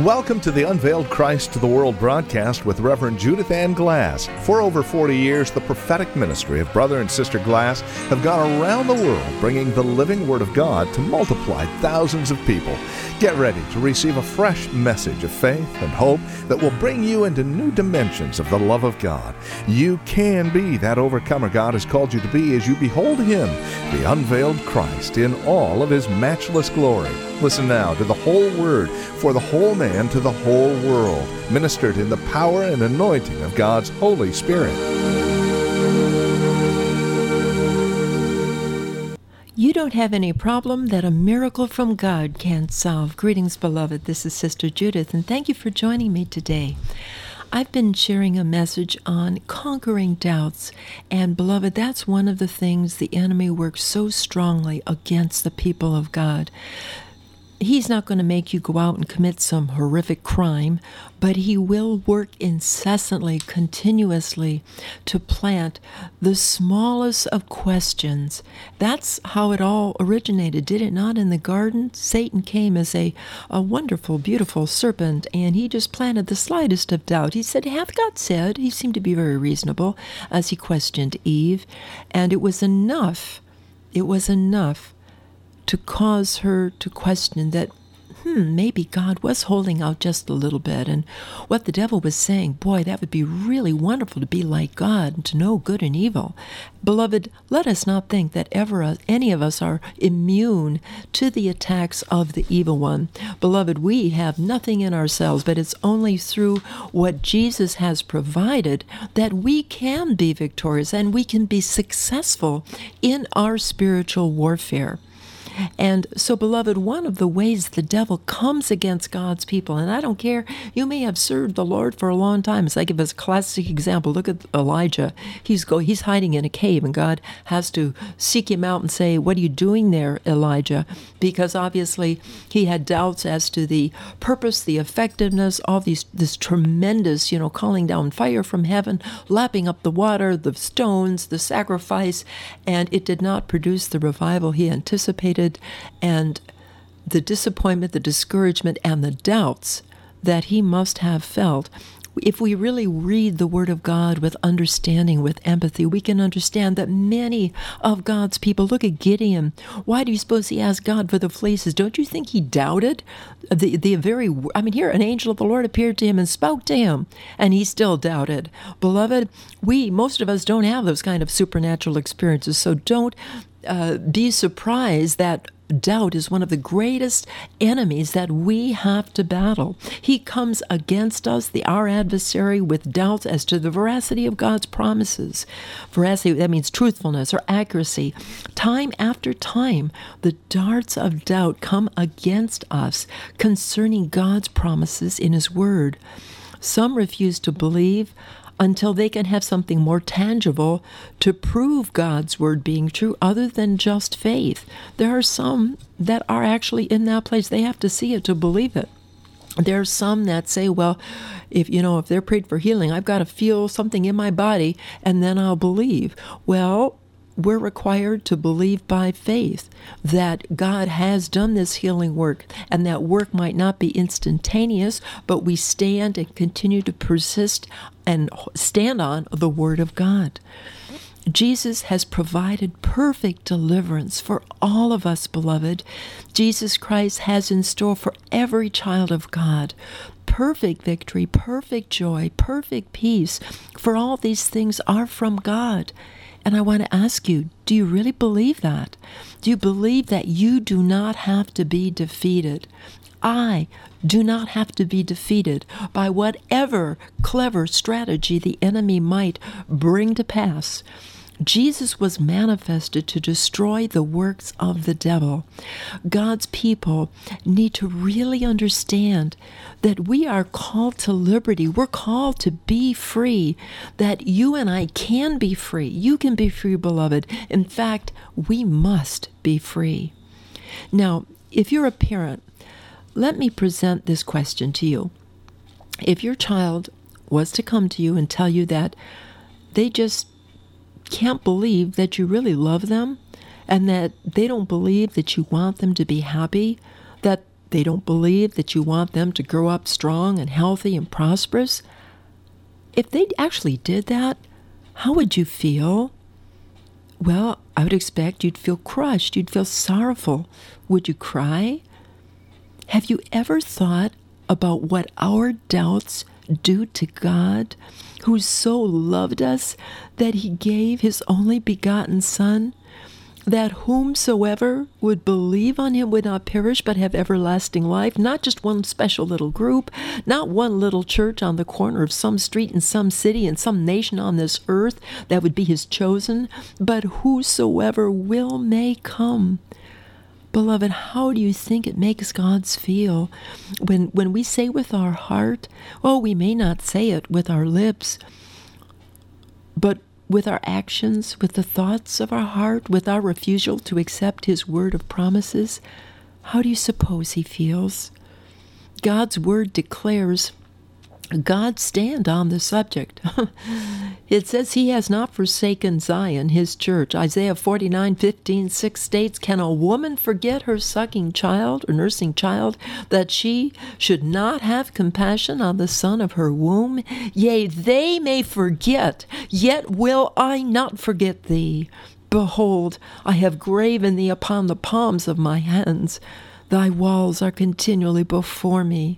Welcome to the Unveiled Christ to the World broadcast with Reverend Judith Ann Glass. For over 40 years, the prophetic ministry of Brother and Sister Glass have gone around the world bringing the living Word of God to multiply thousands of people. Get ready to receive a fresh message of faith and hope that will bring you into new dimensions of the love of God. You can be that overcomer God has called you to be as you behold Him, the unveiled Christ, in all of His matchless glory. Listen now to the whole Word for the whole man to the whole world, ministered in the power and anointing of God's Holy Spirit. You don't have any problem that a miracle from God can't solve. Greetings, beloved. This is Sister Judith, and thank you for joining me today. I've been sharing a message on conquering doubts, and beloved, that's one of the things the enemy works so strongly against the people of God. He's not going to make you go out and commit some horrific crime, but he will work incessantly, continuously to plant the smallest of questions. That's how it all originated, did it not? In the garden, Satan came as a wonderful, beautiful serpent, and he just planted the slightest of doubt. He said, "Hath God said?" He seemed to be very reasonable as he questioned Eve, and it was enough to cause her to question that, maybe God was holding out just a little bit. And what the devil was saying, boy, that would be really wonderful to be like God and to know good and evil. Beloved, let us not think that ever any of us are immune to the attacks of the evil one. Beloved, we have nothing in ourselves, but it's only through what Jesus has provided that we can be victorious and we can be successful in our spiritual warfare. And so, beloved, one of the ways the devil comes against God's people, and I don't care, you may have served the Lord for a long time. As I give us a classic example, look at Elijah. He's hiding in a cave, and God has to seek him out and say, "What are you doing there, Elijah?" Because obviously he had doubts as to the purpose, the effectiveness of this tremendous, calling down fire from heaven, lapping up the water, the stones, the sacrifice, and it did not produce the revival he anticipated. And the disappointment, the discouragement, and the doubts that he must have felt. If we really read the Word of God with understanding, with empathy, we can understand that many of God's people, look at Gideon. Why do you suppose he asked God for the fleeces? Don't you think he doubted? Here an angel of the Lord appeared to him and spoke to him, and he still doubted. Beloved, most of us don't have those kind of supernatural experiences, so don't be surprised that doubt is one of the greatest enemies that we have to battle. He comes against us, our adversary, with doubts as to the veracity of God's promises. Veracity, that means truthfulness or accuracy. Time after time, the darts of doubt come against us concerning God's promises in His Word. Some refuse to believe until they can have something more tangible to prove God's Word being true other than just faith. There are some that are actually in that place. They have to see it to believe it. There are some that say, well, if they're prayed for healing, I've got to feel something in my body and then I'll believe. Well, we're required to believe by faith that God has done this healing work, and that work might not be instantaneous, but we stand and continue to persist and stand on the Word of God. Jesus has provided perfect deliverance for all of us, beloved. Jesus Christ has in store for every child of God perfect victory, perfect joy, perfect peace, for all these things are from God. And I want to ask you, do you really believe that? Do you believe that you do not have to be defeated? I do not have to be defeated by whatever clever strategy the enemy might bring to pass. Jesus was manifested to destroy the works of the devil. God's people need to really understand that we are called to liberty. We're called to be free, that you and I can be free. You can be free, beloved. In fact, we must be free. Now, if you're a parent, let me present this question to you. If your child was to come to you and tell you that they just can't believe that you really love them, and that they don't believe that you want them to be happy, that They don't believe that you want them to grow up strong and healthy and prosperous. If they actually did that, how would you feel? Well, I would expect you'd feel crushed. You'd feel sorrowful. Would you cry? Have you ever thought about what our doubts do to God, who so loved us that he gave his only begotten Son, that whomsoever would believe on him would not perish but have everlasting life? Not just one special little group, not one little church on the corner of some street in some city in some nation on this earth that would be his chosen, but whosoever will may come. Beloved, how do you think it makes God feel when we say with our heart, oh, we may not say it with our lips, but with our actions, with the thoughts of our heart, with our refusal to accept his word of promises? How do you suppose he feels? God's word declares God's stand on the subject. It says he has not forsaken Zion, his church. Isaiah 49:15-6 states, can a woman forget her sucking child or nursing child, that she should not have compassion on the son of her womb? Yea, they may forget, yet will I not forget thee. Behold, I have graven thee upon the palms of my hands. Thy walls are continually before me.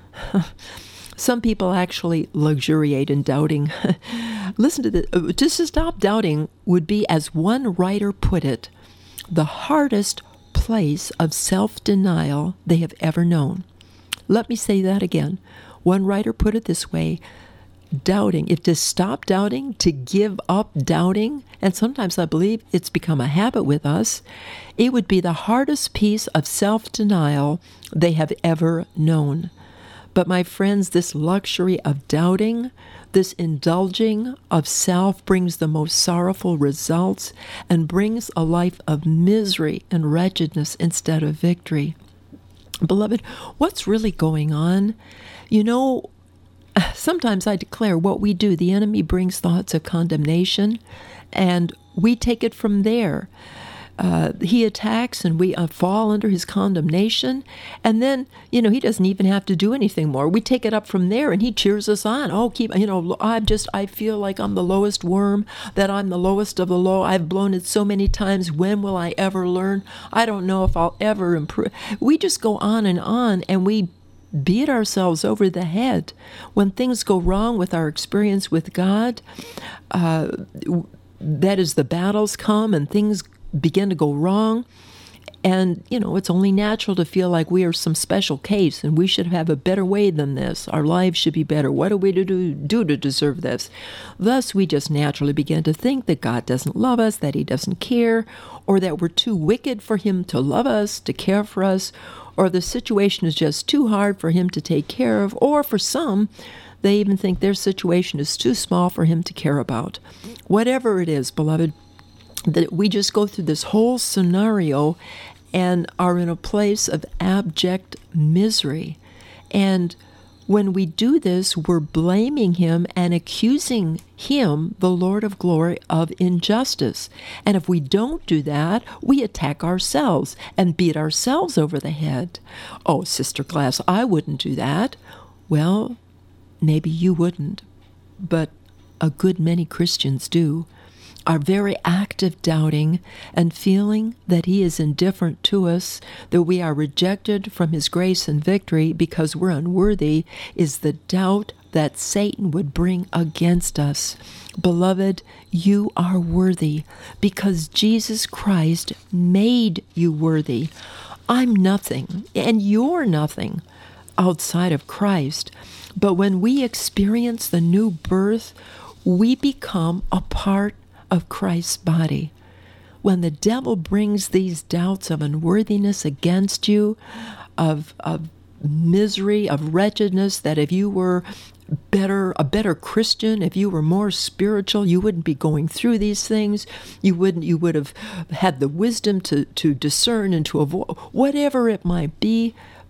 Some people actually luxuriate in doubting. Listen to this. Just to stop doubting would be, as one writer put it, the hardest place of self-denial they have ever known. Let me say that again. One writer put it this way: doubting, if to stop doubting, to give up doubting, and sometimes I believe it's become a habit with us, it would be the hardest piece of self-denial they have ever known. But my friends, this luxury of doubting, this indulging of self brings the most sorrowful results and brings a life of misery and wretchedness instead of victory. Beloved, what's really going on? You know, sometimes I declare what we do, the enemy brings thoughts of condemnation, and we take it from there. He attacks and we fall under his condemnation. And then, he doesn't even have to do anything more. We take it up from there and he cheers us on. Oh, I feel like I'm the lowest worm, that I'm the lowest of the low. I've blown it so many times. When will I ever learn? I don't know if I'll ever improve. We just go on and we beat ourselves over the head. When things go wrong with our experience with God, that is, the battles come and things begin to go wrong, and it's only natural to feel like we are some special case and we should have a better way than this. Our lives should be better. What are we to do to deserve this? Thus, we just naturally begin to think that God doesn't love us, that he doesn't care, or that we're too wicked for him to love us, to care for us, or the situation is just too hard for him to take care of, or for some, they even think their situation is too small for him to care about. Whatever it is, beloved, that we just go through this whole scenario and are in a place of abject misery. And when we do this, we're blaming him and accusing him, the Lord of glory, of injustice. And if we don't do that, we attack ourselves and beat ourselves over the head. Oh, Sister Glass, I wouldn't do that. Well, maybe you wouldn't, but a good many Christians do. Our very act of doubting and feeling that he is indifferent to us, that we are rejected from his grace and victory because we're unworthy, is the doubt that Satan would bring against us. Beloved, you are worthy because Jesus Christ made you worthy. I'm nothing, and you're nothing outside of Christ. But when we experience the new birth, we become a part of Christ's body. When the devil brings these doubts of unworthiness against you, of misery, of wretchedness, that if you were a better Christian, if you were more spiritual, you wouldn't be going through these things. You would have had the wisdom to discern and to avoid, whatever it might be.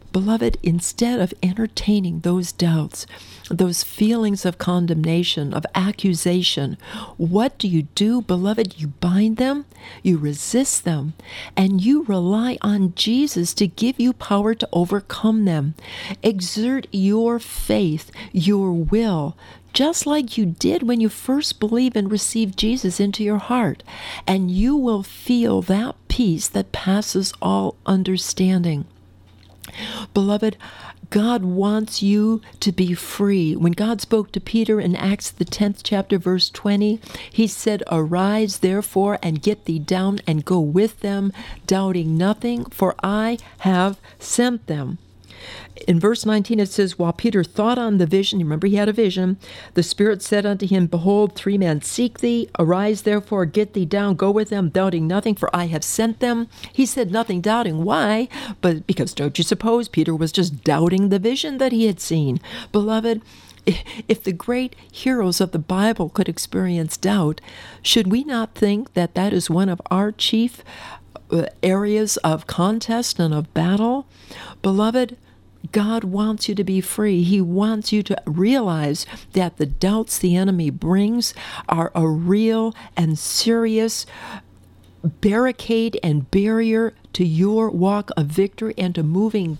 Beloved, instead of entertaining those doubts, those feelings of condemnation, of accusation, what do, beloved? You bind them, you resist them, and you rely on Jesus to give you power to overcome them. Exert your faith, your will, just like you did when you first believed and received Jesus into your heart, and you will feel that peace that passes all understanding. Beloved, God wants you to be free. When God spoke to Peter in Acts the 10th chapter, verse 20, he said, "Arise, therefore, and get thee down, and go with them, doubting nothing, for I have sent them." In verse 19 it says, while Peter thought on the vision, remember he had a vision, the Spirit said unto him, Behold, 3 men seek thee. Arise, therefore, get thee down, go with them, doubting nothing, for I have sent them. He said nothing doubting. Why? But because don't you suppose Peter was just doubting the vision that he had seen? Beloved, if the great heroes of the Bible could experience doubt, should we not think that that is one of our chief areas of contest and of battle? Beloved, God wants you to be free. He wants you to realize that the doubts the enemy brings are a real and serious barricade and barrier to your walk of victory and to moving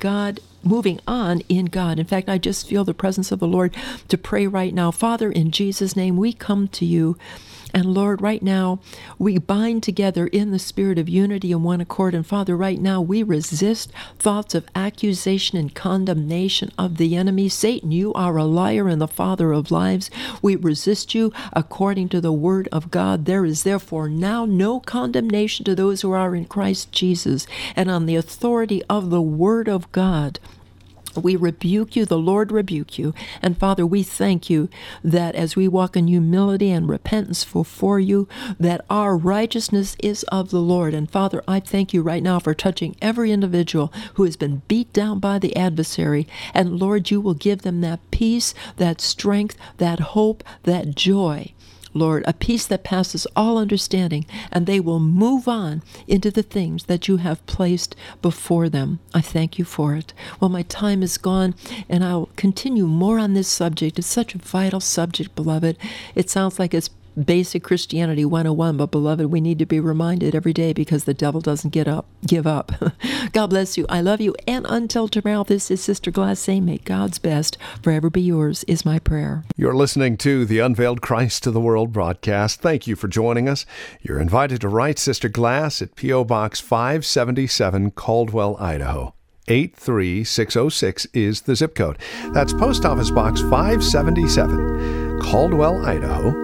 on in God. In fact, I just feel the presence of the Lord to pray right now. Father, in Jesus' name, we come to you. And Lord, right now, we bind together in the spirit of unity and one accord. And Father, right now, we resist thoughts of accusation and condemnation of the enemy. Satan, you are a liar and the father of lies. We resist you according to the word of God. There is therefore now no condemnation to those who are in Christ Jesus. And on the authority of the word of God, we rebuke you, the Lord rebuke you. And Father, we thank you that as we walk in humility and repentance before you, that our righteousness is of the Lord. And Father, I thank you right now for touching every individual who has been beat down by the adversary. And Lord, you will give them that peace, that strength, that hope, that joy. Lord, a peace that passes all understanding, and they will move on into the things that you have placed before them. I thank you for it. Well, my time is gone, and I'll continue more on this subject. It's such a vital subject, beloved. It sounds like it's basic Christianity 101, but beloved, we need to be reminded every day because the devil doesn't give up. God bless you. I love you. And until tomorrow, this is Sister Glass saying, may God's best forever be yours is my prayer. You're listening to the Unveiled Christ to the World broadcast. Thank you for joining us. You're invited to write Sister Glass at P.O. Box 577, Caldwell, Idaho. 83606 is the zip code. That's Post Office Box 577, Caldwell, Idaho.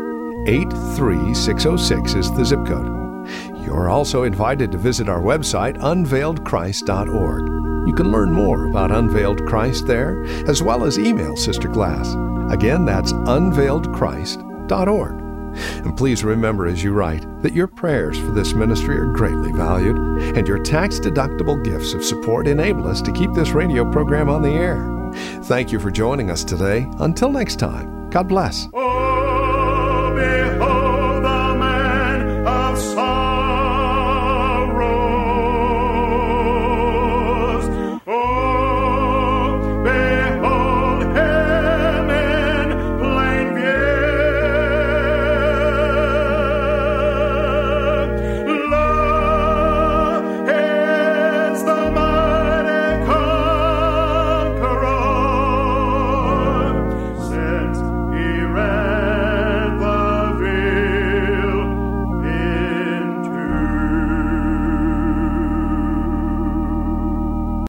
83606 is the zip code. You're also invited to visit our website, unveiledchrist.org. You can learn more about Unveiled Christ there, as well as email Sister Glass. Again, that's unveiledchrist.org. And please remember as you write that your prayers for this ministry are greatly valued, and your tax-deductible gifts of support enable us to keep this radio program on the air. Thank you for joining us today. Until next time, God bless.